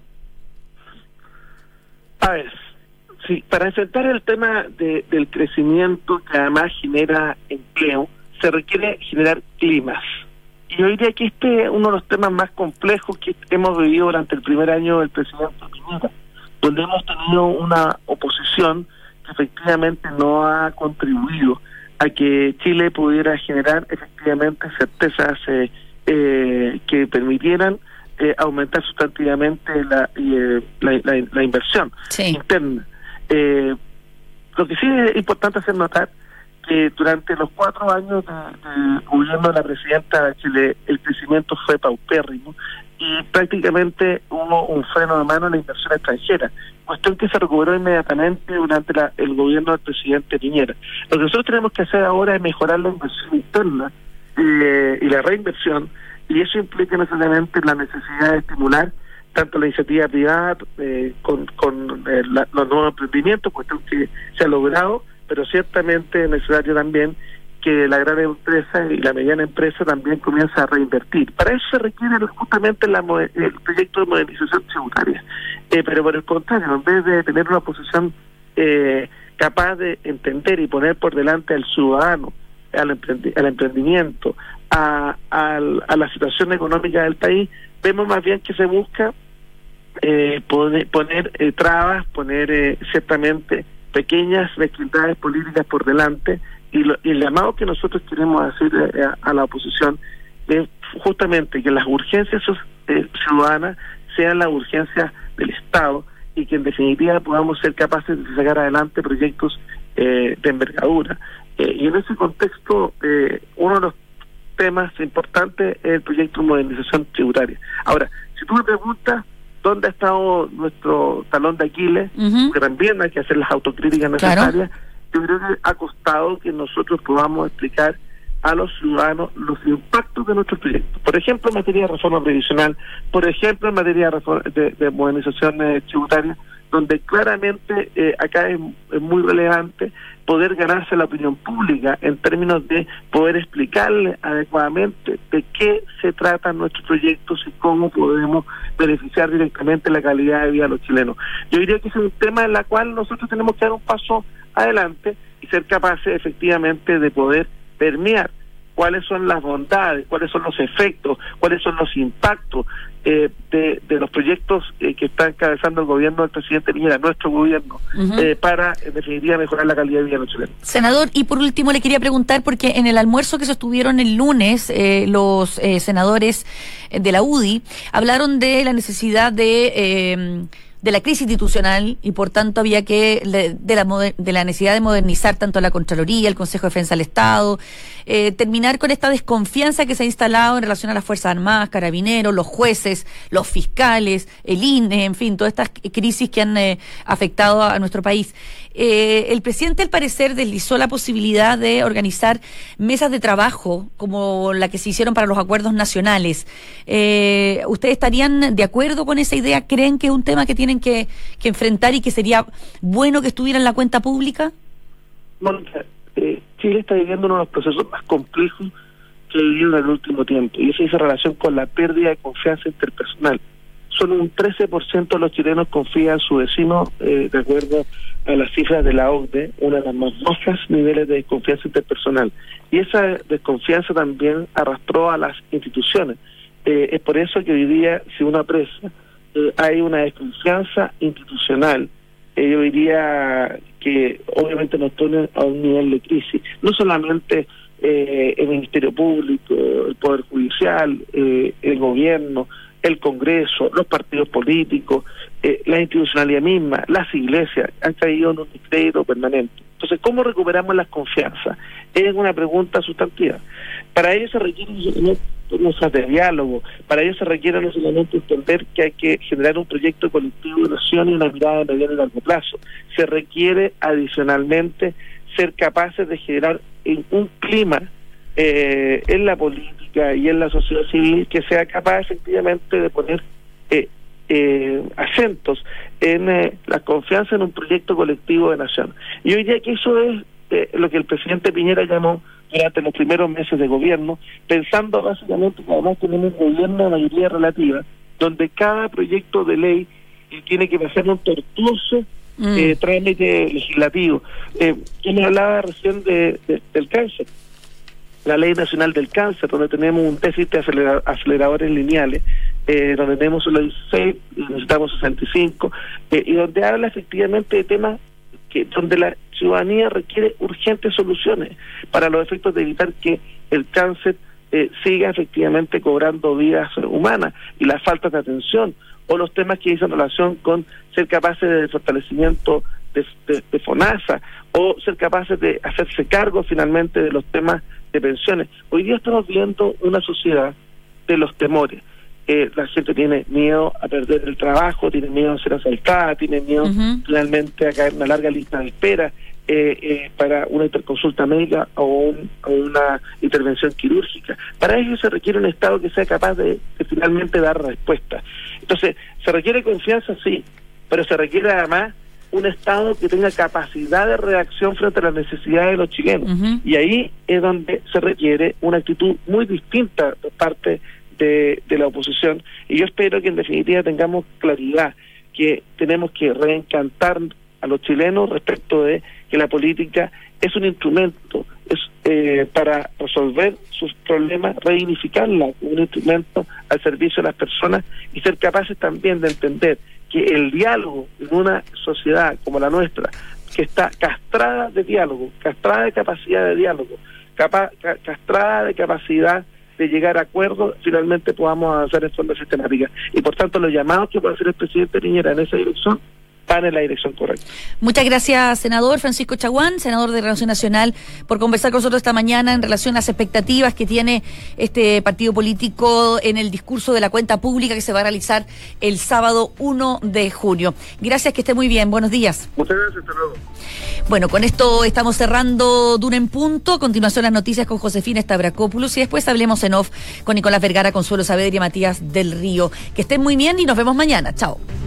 A ver, sí, para enfrentar el tema del crecimiento que además genera empleo, se requiere generar climas. Y yo diría que este es uno de los temas más complejos que hemos vivido durante el primer año del presidente Piñera, donde hemos tenido una oposición que efectivamente no ha contribuido a que Chile pudiera generar efectivamente certezas que permitieran aumentar sustantivamente la inversión interna. Lo que sí es importante hacer notar que durante los 4 años de gobierno de la presidenta de Chile el crecimiento fue paupérrimo y prácticamente hubo un freno de mano en la inversión extranjera, cuestión que se recuperó inmediatamente durante el gobierno del presidente Piñera. Lo que nosotros tenemos que hacer ahora es mejorar la inversión interna y la reinversión, y eso implica necesariamente la necesidad de estimular tanto la iniciativa privada con los nuevos emprendimientos, cuestión que se ha logrado, pero ciertamente es necesario también que la gran empresa y la mediana empresa también comience a reinvertir. Para eso se requiere justamente el proyecto de modernización tributaria. Pero por el contrario, en vez de tener una posición capaz de entender y poner por delante al ciudadano, al emprendimiento, a la situación económica del país, vemos más bien que se busca poner trabas, poner ciertamente pequeñas mezquindades políticas por delante, y el llamado que nosotros queremos hacer a la oposición es justamente que las urgencias ciudadanas sean las urgencias del Estado y que en definitiva podamos ser capaces de sacar adelante proyectos de envergadura. Y en ese contexto, uno de los temas importantes es el proyecto de modernización tributaria. Ahora, si tú me preguntas dónde ha estado nuestro talón de Aquiles, que también hay que hacer las autocríticas necesarias, yo creo que ha costado que nosotros podamos explicar a los ciudadanos los impactos de nuestros proyectos. Por ejemplo, en materia de reforma previsional, por ejemplo, en materia de modernización tributaria, donde claramente acá es muy relevante poder ganarse la opinión pública en términos de poder explicarle adecuadamente de qué se tratan nuestros proyectos y cómo podemos beneficiar directamente la calidad de vida de los chilenos. Yo diría que ese es un tema en el cual nosotros tenemos que dar un paso adelante y ser capaces efectivamente de poder permear cuáles son las bondades, cuáles son los efectos, cuáles son los impactos de los proyectos que está encabezando el gobierno del presidente Piñera, nuestro gobierno, para en definitiva mejorar la calidad de vida de los chilenos. Senador, y por último le quería preguntar, porque en el almuerzo que sostuvieron el lunes los senadores de la UDI hablaron de la necesidad de la crisis institucional y por tanto había que de la necesidad de modernizar tanto la Contraloría, el Consejo de Defensa del Estado, terminar con esta desconfianza que se ha instalado en relación a las Fuerzas Armadas, Carabineros, los jueces, los fiscales, el INE, en fin, todas estas crisis que han afectado a nuestro país. El presidente, al parecer, deslizó la posibilidad de organizar mesas de trabajo como la que se hicieron para los acuerdos nacionales. ¿Ustedes estarían de acuerdo con esa idea? ¿Creen que es un tema que tienen que enfrentar y que sería bueno que estuviera en la cuenta pública? Mónica, Chile está viviendo uno de los procesos más complejos que ha vivido en el último tiempo, y eso dice relación con la pérdida de confianza interpersonal. Solo un 13% de los chilenos confían en su vecino, de acuerdo a las cifras de la OCDE, una de las más bajas niveles de desconfianza interpersonal. Y esa desconfianza también arrastró a las instituciones. Es por eso que hoy día, si uno aprecia, hay una desconfianza institucional. Yo diría que obviamente nos pone a un nivel de crisis. No solamente el Ministerio Público, el Poder Judicial, el Gobierno, el Congreso, los partidos políticos, la institucionalidad misma, las iglesias, han caído en un descrédito permanente. Entonces, ¿cómo recuperamos las confianzas? Es una pregunta sustantiva. Para ello se requieren cosas de diálogo, para ello se requiere no solamente entender que hay que generar un proyecto colectivo de nación y una mirada de mediano y largo plazo. Se requiere adicionalmente ser capaces de generar un clima en la política y en la sociedad civil que sea capaz efectivamente de poner acentos en la confianza en un proyecto colectivo de nación. Y hoy día que eso es lo que el presidente Piñera llamó durante los primeros meses de gobierno, pensando básicamente que además tenemos un gobierno de mayoría relativa, donde cada proyecto de ley tiene que pasar un tortuoso trámite legislativo. Yo me hablaba recién del cáncer, la Ley Nacional del Cáncer, donde tenemos un déficit de aceleradores lineales, donde tenemos solo 16, necesitamos 65, y donde habla efectivamente de temas donde la ciudadanía requiere urgentes soluciones para los efectos de evitar que el cáncer siga efectivamente cobrando vidas humanas, y las faltas de atención, o los temas que dicen relación con ser capaces de fortalecimiento de FONASA, o ser capaces de hacerse cargo finalmente de los temas de pensiones. Hoy día estamos viendo una sociedad de los temores. La gente tiene miedo a perder el trabajo, tiene miedo a ser asaltada, tiene miedo finalmente a caer en una larga lista de espera para una interconsulta médica o una intervención quirúrgica. Para ello se requiere un Estado que sea capaz de finalmente dar respuesta. Entonces, se requiere confianza, sí, pero se requiere además un Estado que tenga capacidad de reacción frente a las necesidades de los chilenos. Y ahí es donde se requiere una actitud muy distinta por parte de la oposición, y yo espero que en definitiva tengamos claridad que tenemos que reencantar a los chilenos respecto de que la política es un instrumento para resolver sus problemas, redignificarla como un instrumento al servicio de las personas, y ser capaces también de entender que el diálogo en una sociedad como la nuestra, que está castrada de diálogo, castrada de capacidad de diálogo, castrada de capacidad de llegar a acuerdos, finalmente podamos avanzar en forma sistemática. Y por tanto, los llamados que puede hacer el presidente Piñera en esa dirección van en la dirección correcta. Muchas gracias, senador Francisco Chaguán, senador de Renovación Nacional, por conversar con nosotros esta mañana en relación a las expectativas que tiene este partido político en el discurso de la cuenta pública que se va a realizar el sábado 1 de junio. Gracias, que esté muy bien. Buenos días. Muchas gracias, hasta luego. Bueno, con esto estamos cerrando Duna en Punto. A continuación las noticias con Josefina Stavrakopoulos y después hablemos en off con Nicolás Vergara, Consuelo Saavedra y Matías del Río. Que estén muy bien y nos vemos mañana. Chao.